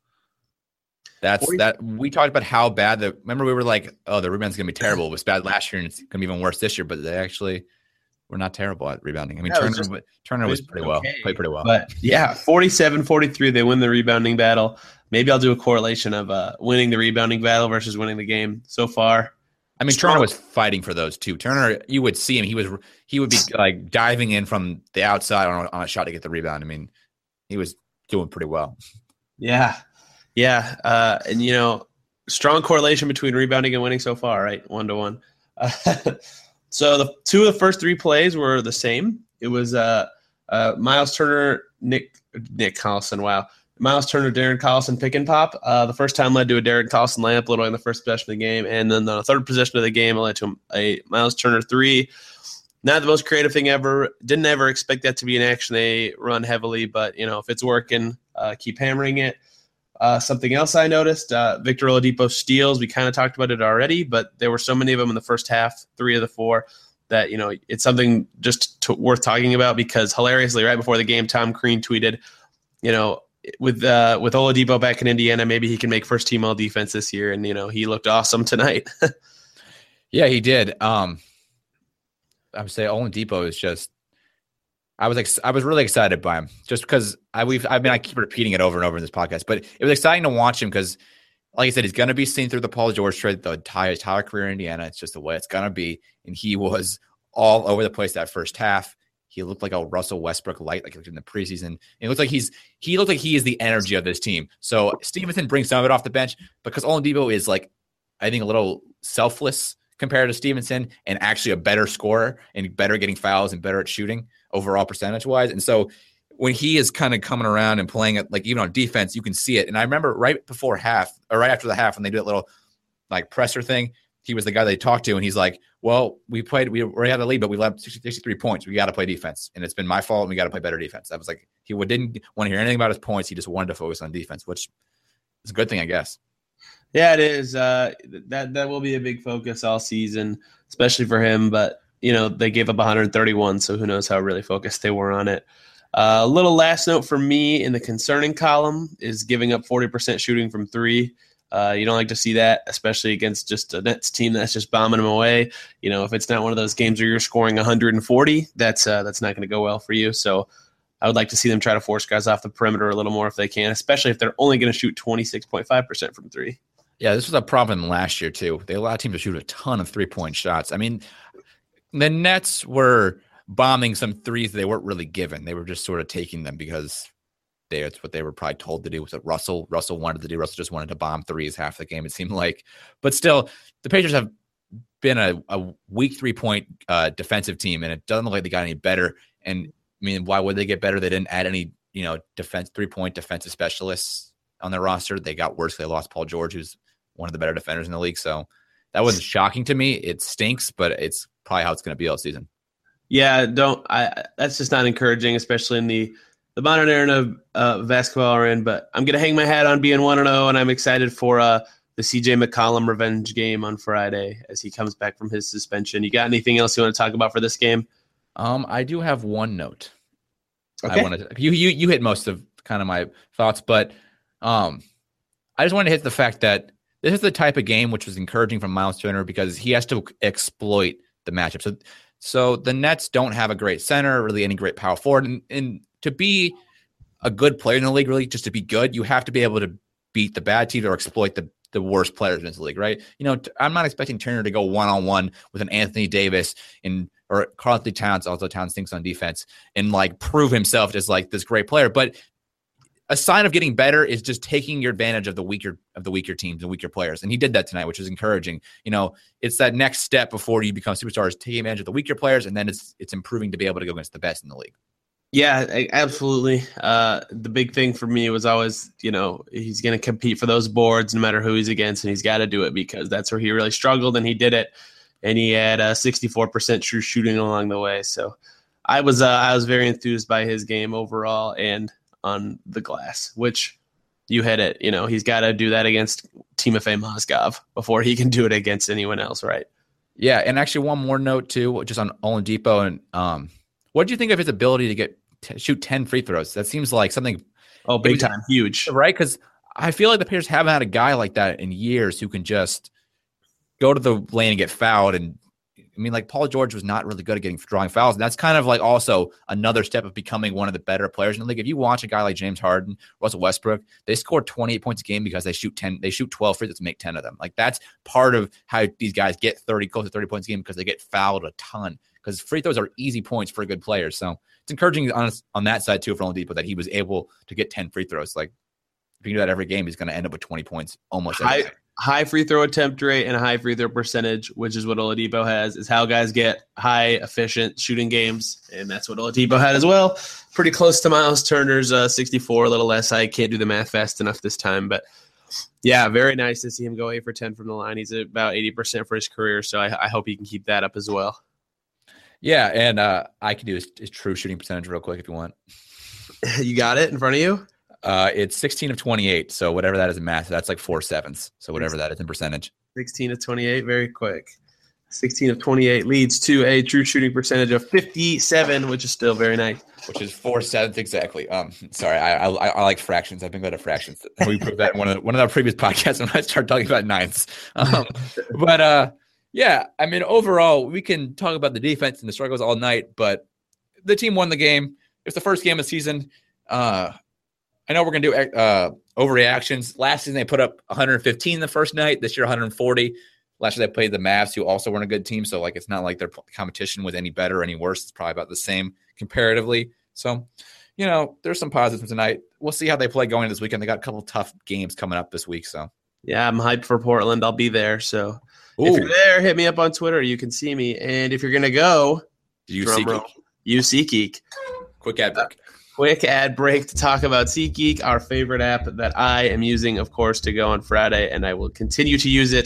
That's that. We talked about how bad the. Remember, we were like, "Oh, the rebound's gonna be terrible." It was bad last year, and it's gonna be even worse this year. But they actually were not terrible at rebounding. I mean,
yeah,
Turner
was just,
Turner was pretty okay. well, played pretty well.
But yeah, forty-seven forty-three, they win the rebounding battle. Maybe I'll do a correlation of uh, winning the rebounding battle versus winning the game so far.
I mean,
Strong.
Turner was fighting for those too. Turner, you would see him. He was he would be like diving in from the outside on a, on a shot to get the rebound. I mean, he was doing pretty well.
Yeah, yeah, uh, and you know, strong correlation between rebounding and winning so far, right? One to one. Uh, so the two of the first three plays were the same. It was uh, uh, Miles Turner, Nick Nick Collison. Wow. Miles Turner, Darren Collison pick and pop. Uh, the first time led to a Darren Collison layup literally in the first possession of the game. And then the third possession of the game led to a Miles Turner three. Not the most creative thing ever. Didn't ever expect that to be an action they run heavily. But, you know, if it's working, uh, keep hammering it. Uh, something else I noticed, uh, Victor Oladipo steals. We kind of talked about it already, but there were so many of them in the first half, three of the four, that, you know, it's something just to, worth talking about because hilariously right before the game, Tom Crean tweeted, you know, with uh, with Oladipo back in Indiana, maybe he can make first team all defense this year. And, you know, he looked awesome tonight.
Yeah, he did. Um, I would say Oladipo is just, I was ex- I was really excited by him just because I we've I mean I keep repeating it over and over in this podcast, but it was exciting to watch him because, like I said, he's going to be seen through the Paul George trade the entire, entire career in Indiana. It's just the way it's going to be, and he was all over the place that first half. He looked like a Russell Westbrook light, like in the preseason. And it looks like he's he looked like he is the energy of this team. So Stevenson brings some of it off the bench because Oladipo is like, I think, a little selfless compared to Stevenson and actually a better scorer and better getting fouls and better at shooting overall percentage wise. And so when he is kind of coming around and playing it, like even on defense, you can see it. And I remember right before half or right after the half when they do that little like presser thing, he was the guy they talked to, and he's like, well, we played, we already had the lead, but we left sixty-three points. We got to play defense, and it's been my fault, and we got to play better defense. I was like, he didn't want to hear anything about his points. He just wanted to focus on defense, which is a good thing, I guess.
Yeah, it is. Uh, that that will be a big focus all season, especially for him. But, you know, they gave up one hundred thirty-one, so who knows how really focused they were on it. Uh, a little last note for me in the concerning column is giving up forty percent shooting from three. Uh, you don't like to see that, especially against just a Nets team that's just bombing them away. You know, if it's not one of those games where you're scoring one hundred forty, that's uh, that's not going to go well for you. So I would like to see them try to force guys off the perimeter a little more if they can, especially if they're only going to shoot twenty-six point five percent from three.
Yeah, this was a problem last year, too. They allowed teams to shoot a ton of three-point shots. I mean, the Nets were bombing some threes they weren't really given. They were just sort of taking them because they, it's what they were probably told to do. Was what Russell Russell wanted to do. Russell just wanted to bomb threes half the game, it seemed like. But still, the Pacers have been a, a weak three-point uh, defensive team, and it doesn't look like they got any better. And, I mean, why would they get better? They didn't add any, you know, defense three-point defensive specialists on their roster. They got worse. They lost Paul George, who's one of the better defenders in the league. So that wasn't shocking to me. It stinks, but it's probably how it's going to be all season. Yeah,
don't I that's just not encouraging, especially in the, the modern era of uh, basketball we're in. But I'm going to hang my hat on being one and oh, and I'm excited for uh, the C J McCollum revenge game on Friday as he comes back from his suspension. You got anything else you want to talk about for this game?
Um, I do have one note.
Okay.
I wanted to, you, you, you hit most of kind of my thoughts, but um, I just wanted to hit the fact that this is the type of game which was encouraging from Miles Turner because he has to exploit the matchup. So, so the Nets don't have a great center, really any great power forward. And, and to be a good player in the league, really just to be good, you have to be able to beat the bad teams or exploit the, the worst players in the league, right? You know, I'm not expecting Turner to go one-on-one with an Anthony Davis and or Karl-Anthony Towns, although Towns thinks on defense, and like prove himself as like this great player. But a sign of getting better is just taking your advantage of the weaker of the weaker teams and weaker players. And he did that tonight, which is encouraging. You know, it's that next step before you become superstars, taking advantage of the weaker players, and then it's it's improving to be able to go against the best in the league.
Yeah, absolutely. Uh, the big thing for me was always, you know, he's going to compete for those boards no matter who he's against, and he's got to do it because that's where he really struggled, and he did it. And he had a sixty-four percent true shooting along the way. So I was uh, I was very enthused by his game overall and on the glass, which you hit it. You know, he's got to do that against Timofey Mozgov before he can do it against anyone else, right?
Yeah, and actually one more note too, just on Oladipo. And um, what do you think of his ability to get t- shoot ten free throws? That seems like something.
Oh, big time, huge,
right? Because I feel like the Pacers haven't had a guy like that in years who can just go to the lane and get fouled. And I mean, like Paul George was not really good at getting drawing fouls. And that's kind of like also another step of becoming one of the better players in the league. If you watch a guy like James Harden, Russell Westbrook, they score twenty-eight points a game because they shoot ten, they shoot twelve free throws to make ten of them. Like that's part of how these guys get thirty, close to thirty points a game because they get fouled a ton. Because free throws are easy points for good players. So it's encouraging on, on that side too for Oladipo that he was able to get ten free throws. Like if you do that every game, he's going to end up with twenty points almost every
I-
game.
High free throw attempt rate and a high free throw percentage, which is what Oladipo has, is how guys get high efficient shooting games, and that's what Oladipo had as well. Pretty close to Miles Turner's uh, sixty-four, a little less. I can't do the math fast enough this time, but yeah, very nice to see him go eight for ten from the line. He's at about eighty percent for his career, so I, I hope he can keep that up as well.
Yeah, and uh, I can do his, his true shooting percentage real quick if you want.
You got it in front of you?
Uh, it's sixteen of twenty-eight, so whatever that is in math, that's like four sevens. So whatever that is in percentage.
sixteen of twenty-eight, very quick. sixteen of twenty-eight leads to a true shooting percentage of fifty-seven, which is still very nice.
Which is four sevenths exactly. Um, sorry, I, I I like fractions. I've been good at fractions. We proved that in one of the, one of our previous podcasts when I started talking about ninths. Um, but uh, yeah, I mean, overall, we can talk about the defense and the struggles all night, but the team won the game. It's the first game of the season. Uh, I know we're going to do uh, overreactions. Last season, they put up one hundred fifteen the first night. This year, one hundred forty. Last year, they played the Mavs, who also weren't a good team. So, like, it's not like their competition was any better or any worse. It's probably about the same comparatively. So, you know, there's some positives tonight. We'll see how they play going this weekend. They got a couple tough games coming up this week. So,
yeah, I'm hyped for Portland. I'll be there. So,
Ooh.
If you're there, hit me up on Twitter. You can see me. And if you're going to go,
you
see you SeatGeek.
Quick ad break.
Quick ad break to talk about SeatGeek, our favorite app that I am using, of course, to go on Friday, and I will continue to use it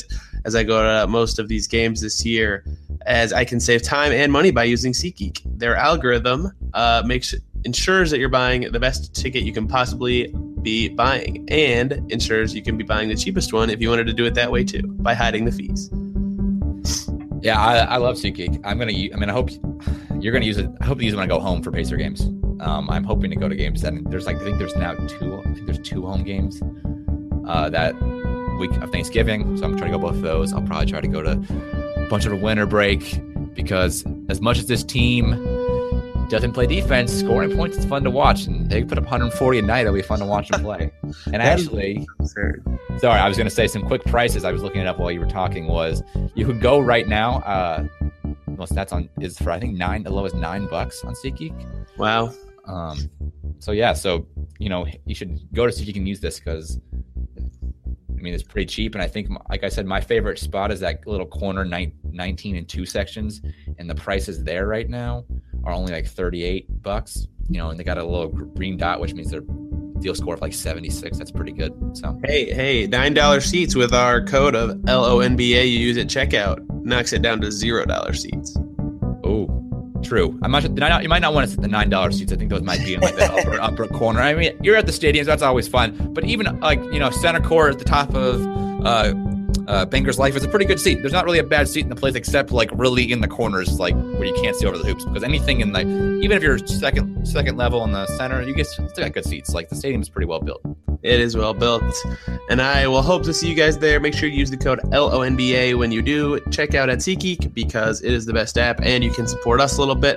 as I go to most of these games this year, as I can save time and money by using SeatGeek. Their algorithm uh, makes ensures that you're buying the best ticket you can possibly be buying, and ensures you can be buying the cheapest one if you wanted to do it that way too, by hiding the fees.
Yeah, I, I love SeatGeek. I'm gonna. I mean, I hope you're gonna use it. I hope to use it when I go home for Pacer games. Um, I'm hoping to go to games, and there's like I think there's now two. I think there's two home games uh, that week of Thanksgiving. So I'm trying to go both of those. I'll probably try to go to a bunch of the winter break, because as much as this team doesn't play defense, scoring points is fun to watch, and they put up one hundred forty a night. It'll be fun to watch them play. And actually, sorry, I was going to say some quick prices. I was looking it up while you were talking. Was you could go right now. Uh, most stats on is for I think nine. The lowest nine bucks on SeatGeek.
Wow.
Um. So yeah. So you know you should go to see if you can use this, because I mean it's pretty cheap, and I think like I said, my favorite spot is that little corner nine, nineteen and two sections, and the prices there right now are only like thirty-eight bucks. You know, and they got a little green dot, which means they're deal score of like seventy-six. That's pretty good. So
hey, hey, nine dollar seats with our code of L O N B A you use at checkout knocks it down to zero dollar seats.
Oh, true. I'm not. You might not want to sit the nine dollar seats. I think those might be in like the upper upper corner. I mean, you're at the stadiums. That's always fun. But even like you know, center court at the top of uh, uh, Banger's Life is a pretty good seat. There's not really a bad seat in the place, except like really in the corners, like where you can't see over the hoops. Because anything in like, even if you're second second level in the center, you get still got good seats. Like the stadium is pretty well built.
It is well built, and I will hope to see you guys there. Make sure you use the code L O N B A when you do check out at SeatGeek, because it is the best app, and you can support us a little bit.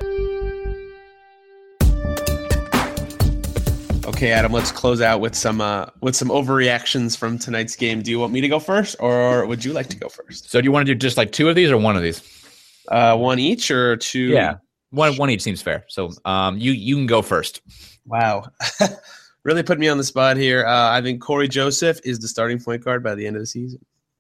Okay, Adam, let's close out with some uh, with some overreactions from tonight's game. Do you want me to go first, or would you like to go first?
So do you want to do just like two of these or one of these?
Uh, one each or two?
Yeah, one one each seems fair. So um, you you can go first.
Wow. Really put me on the spot here. Uh, I think Corey Joseph is the starting point guard by the end of the season.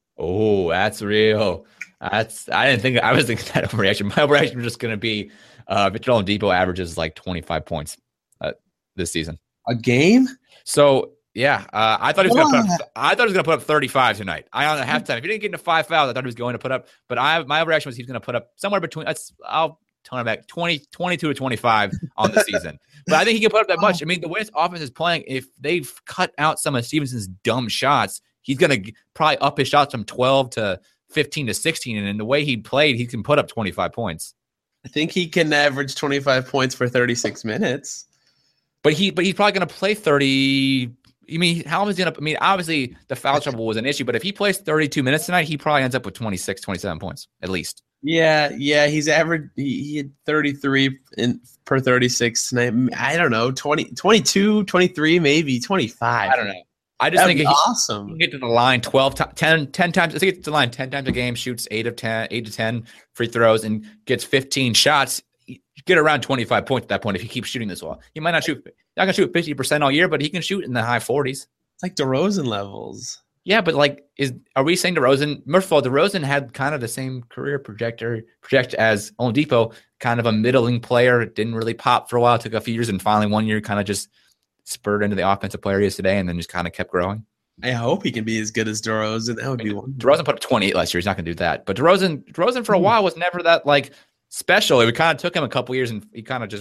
Oh, that's real. That's I didn't think I was thinking that overreaction. My overreaction was just going to be uh, Victor Oladipo averages like twenty-five points uh, this season.
A game?
So yeah, uh, I thought he was going to put up. I thought he was going to put up thirty-five tonight. I on the halftime. If he didn't get into five fouls, I thought he was going to put up. But I my overreaction was he's going to put up somewhere between. Let's I'll tone it back twenty, twenty-two to twenty-five on the season. But I think he can put up that much. I mean, the way his offense is playing, if they've cut out some of Stevenson's dumb shots, he's going to probably up his shots from twelve to fifteen to sixteen. And in the way he played, he can put up twenty-five points.
I think he can average twenty-five points for thirty-six minutes.
But he, but he's probably going to play thirty. I mean, how is he going to? I mean, obviously the foul trouble was an issue, but if he plays thirty-two minutes tonight, he probably ends up with twenty-six, twenty-seven points at least.
Yeah, yeah, he's average. He, he had thirty-three in, per thirty-six tonight. I don't know, twenty, twenty-two, twenty-three, maybe twenty-five.
I don't know. I just
That'd
think
be
he,
awesome.
He can get to the line twelve, ten, ten times. Let's get to the line ten times a game, shoots eight of ten, eight to ten free throws, and gets fifteen shots. You get around twenty-five points at that point if he keeps shooting this well. He might not shoot, not gonna shoot fifty percent all year, but he can shoot in the high forties.
It's like DeRozan levels.
Yeah, but like, is are we saying DeRozan? First of all, DeRozan had kind of the same career projector project as Oladipo, kind of a middling player. Didn't really pop for a while. Took a few years, and finally one year kind of just spurred into the offensive player he is today, and then just kind of kept growing.
I hope he can be as good as DeRozan. That would
I mean,
be one.
DeRozan put up twenty-eight last year. He's not going to do that. But DeRozan, DeRozan for a while was never that like special. It kind of took him a couple years, and he kind of just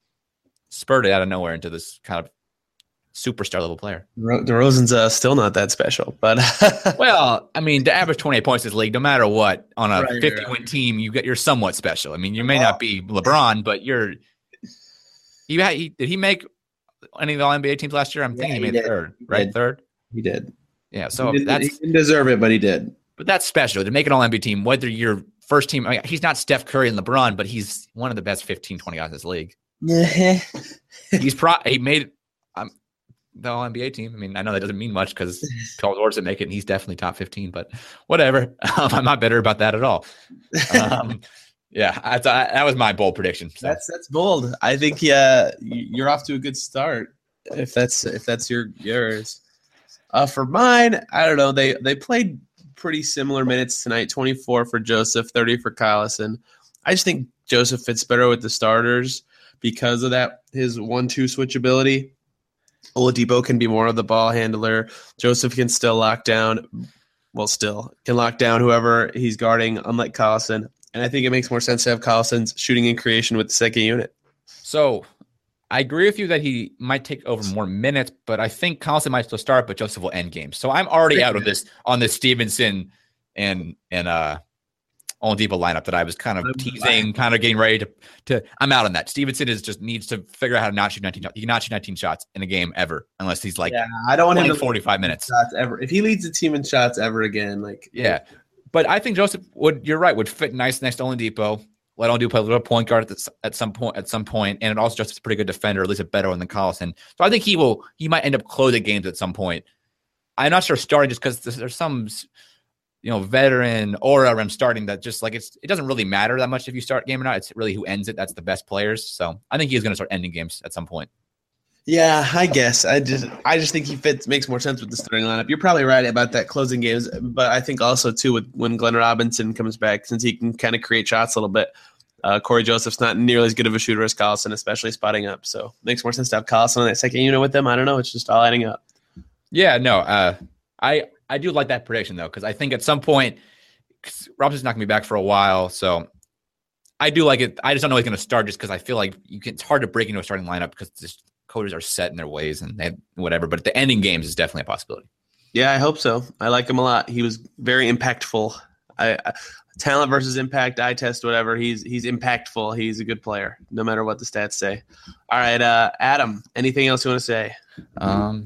spurted out of nowhere into this kind of superstar level player.
DeRozan's uh, still not that special, but
well, I mean, to average twenty-eight points in this league, no matter what, on a
right,
fifty-win right. team, you get you're somewhat special. I mean, you may oh. not be LeBron, but you're. He, had, he did he make any of the All N B A teams last year? I'm thinking yeah, he, he made did. third,
he
right?
Did.
Third.
He did.
Yeah, so
he did,
that's
he didn't deserve it, but he did.
But that's special to make an All N B A team. Whether you're first team, I mean, he's not Steph Curry and LeBron, but he's one of the best fifteen, twenty guys in this league. Yeah, he's pro. He made um, the All N B A team. I mean, I know that doesn't mean much because Paul George didn't make it, and he's definitely top fifteen. But whatever, um, I'm not bitter about that at all. Um, yeah, I, I, that was my bold prediction. So.
That's that's bold. I think yeah, you're off to a good start. If that's if that's your yours. Uh, for mine, I don't know. They they played pretty similar minutes tonight. twenty-four for Joseph, thirty for Collison. I just think Joseph fits better with the starters because of that, his one two switch ability. Oladipo can be more of the ball handler. Joseph can still lock down well, still can lock down whoever he's guarding, unlike Collison. And I think it makes more sense to have Collison's shooting and creation with the second unit.
So I agree with you that he might take over more minutes, but I think Collison might still start, but Joseph will end games. So I'm already out of this on this Stevenson and and uh Oladipo lineup that I was kind of I'm teasing, kind of getting ready to to. I'm out on that. Stevenson is just needs to figure out how to not shoot nineteen. He cannot shoot nineteen shots in a game ever, unless he's like
yeah, I don't want him to
forty-five minutes
shots ever. If he leads the team in shots ever again, like
yeah. But I think Joseph would. You're right. Would fit nice next to Oladipo. Let Oladipo play a little point guard at, the, at some point. At some point, and it also Joseph's a pretty good defender, at least a better one than Collison. So I think he will. He might end up closing games at some point. I'm not sure starting just because there's some. You know, veteran aura I'm starting that just like it's it doesn't really matter that much if you start a game or not. It's really who ends it. That's the best players. So I think he's going to start ending games at some point.
Yeah, I guess. I just I just think he fits makes more sense with the starting lineup. You're probably right about that closing games, but I think also too with when Glenn Robinson comes back, since he can kind of create shots a little bit. Uh, Corey Joseph's not nearly as good of a shooter as Collison, especially spotting up. So it makes more sense to have Collison on that second unit with them. I don't know. It's just all adding up.
Yeah, no, uh, I. I do like that prediction, though, because I think at some point, Robinson's not going to be back for a while. So I do like it. I just don't know he's going to start just because I feel like you can, it's hard to break into a starting lineup because the coaches are set in their ways and they have whatever. But the ending games is definitely a possibility.
Yeah, I hope so. I like him a lot. He was very impactful. I, I, talent versus impact, eye test, whatever. He's he's impactful. He's a good player, no matter what the stats say. All right, uh, Adam, anything else you want to say?
Um.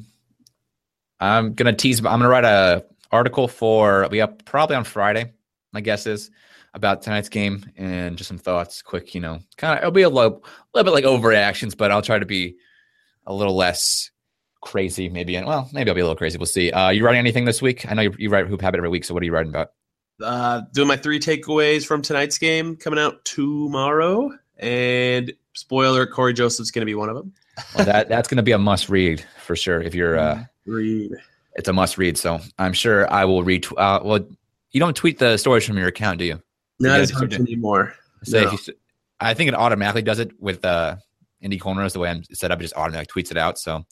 I'm going to tease, I'm going to write a article for, we up probably on Friday, my guess is, about tonight's game and just some thoughts, quick, you know, kind of, it'll be a little, a little bit like overreactions, but I'll try to be a little less crazy maybe. And well, maybe I'll be a little crazy. We'll see. Uh, you writing anything this week? I know you, you write Hoop Habit every week. So what are you writing about?
Uh, doing my three takeaways from tonight's game coming out tomorrow. And spoiler, Corey Joseph's going to be one of them.
Well, that that's going to be a must read for sure. If you're, uh,
read,
it's a must read. So I'm sure I will read. Uh, well, you don't tweet the stories from your account, do you?
Not as much anymore.
Say
no.
if you, I think it automatically does it with uh, Indie Corners. The way I'm set up, it just automatically tweets it out. So,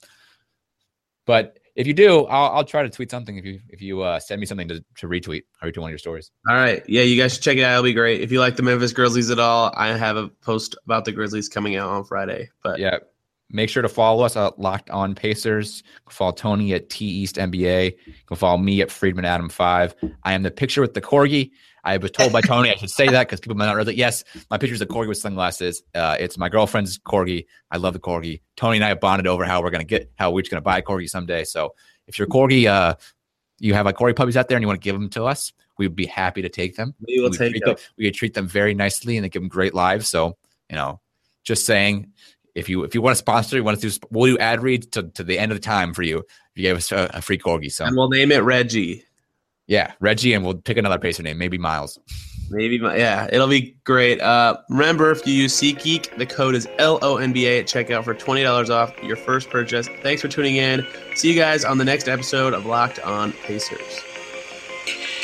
but if you do, I'll, I'll try to tweet something. If you if you uh, send me something to, to retweet, I'll retweet one of your stories.
All right, yeah, you guys should check it out. It'll be great. If you like the Memphis Grizzlies at all, I have a post about the Grizzlies coming out on Friday. But
yeah. Make sure to follow us at Locked On Pacers. Follow Tony at T East N B A. You can follow me at Friedman Adam five. I am the picture with the corgi. I was told by Tony I should say that because people might not realize it. Yes, my picture is a corgi with sunglasses. Uh, it's my girlfriend's corgi. I love the corgi. Tony and I have bonded over how we're gonna get how we're gonna buy a corgi someday. So if you're a corgi, uh, you have like corgi puppies out there and you want to give them to us, we would be happy to take them.
We will
we
take them.
them. We would treat them very nicely and they give them great lives. So you know, just saying. If you if you want to sponsor, you want to do, we'll do ad reads to, to the end of the time for you. If you gave us a, a free corgi, so
and we'll name it Reggie.
Yeah, Reggie, and we'll pick another Pacer name, maybe Miles.
Maybe, yeah, it'll be great. Uh, remember, if you use SeatGeek, the code is L O N B A at checkout for twenty dollars off your first purchase. Thanks for tuning in. See you guys on the next episode of Locked On Pacers.